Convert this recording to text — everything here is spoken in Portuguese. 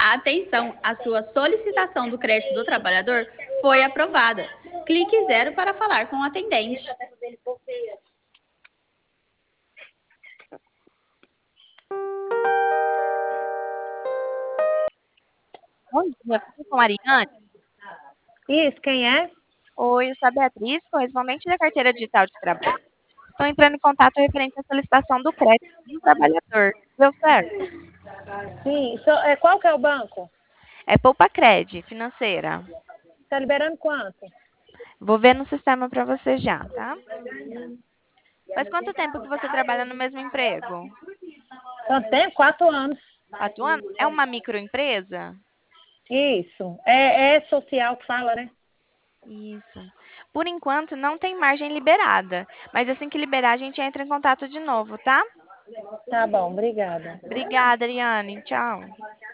Atenção, a sua solicitação do crédito do trabalhador foi aprovada. Clique 0 para falar com o atendente. Bom dia, falo com a Ariane. Isso, quem é? Oi, eu sou a Beatriz, correspondente da carteira digital de trabalho. Estou entrando em contato referente à solicitação do crédito do trabalhador. Deu certo? Sim. Qual que é o banco? É Poupa-Cred, financeira. Tá liberando quanto? Vou ver no sistema para você já, tá? Faz quanto tempo que você trabalha no mesmo emprego? Quanto tempo? 4 anos. 4 anos? É uma microempresa? Isso. É social que fala, né? Isso. Por enquanto, não tem margem liberada, mas assim que liberar, a gente entra em contato de novo, tá? Tá bom, obrigada. Obrigada, Ariane. Tchau.